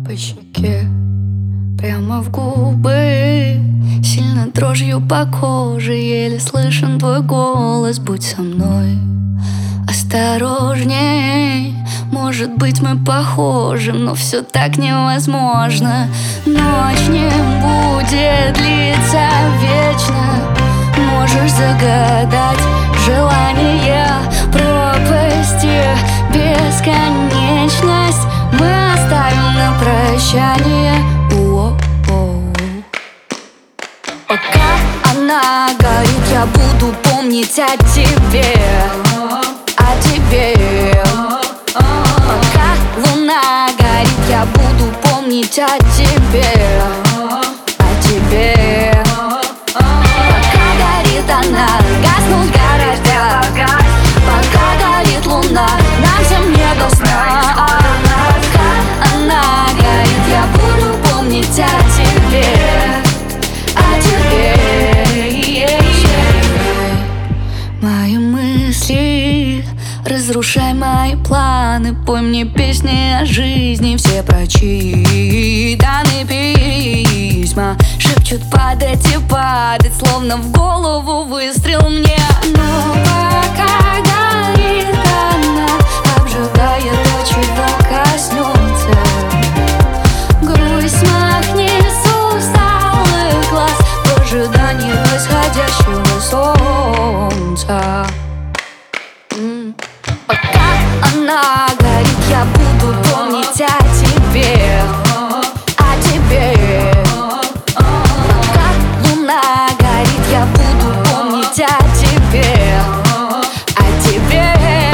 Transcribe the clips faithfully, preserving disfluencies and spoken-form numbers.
по щеке, прямо в губы, сильно дрожью по коже, еле слышен твой голос. Будь со мной осторожней, может быть мы похожи, но все так невозможно. Ночь не будет длиться вечно, можешь загадать желание пропасти бесконечность. Мы оставим на прощание. О-о-о. Пока она горит, я буду помнить о тебе, о тебе. Пока луна горит, я буду помнить о тебе, о тебе. Пока горит она, гаснуть гораздо. Пока горит луна, нам всем не до сна. Пока она горит, я буду помнить о тебе, о тебе. Мои мысли, разрушай мои планы, пой мне песни о жизни, все прочитаны письма шепчут падать и падать, словно в голову выстрел мне. Но пока горит она, обжигая то, чего коснется. Грусть смахни с усталых глаз в ожидании восходящего солнца. Пока она горит, я буду помнить о тебе, о тебе. Пока луна горит, я буду помнить о тебе, о тебе.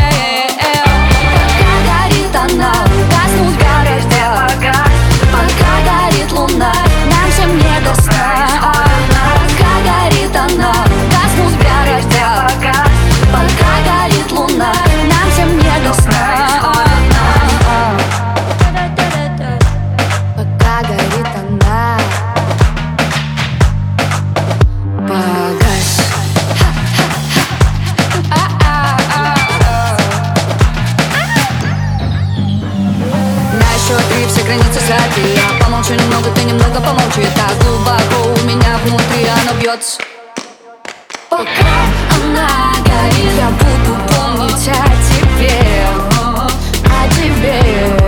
Пока горит она, гаснуть гораздо. Пока горит луна, нам всем не до сна. Пока горит она, гаснуть гораздо. Пока горит луна, нам всем не до сна. Пока горит она, погась. На счет три все границы сзади. Я помолчу немного, ты немного помолчи. Так глубоко у меня внутри оно бьется. Пока она горит, я буду помнить о тебе, о тебе.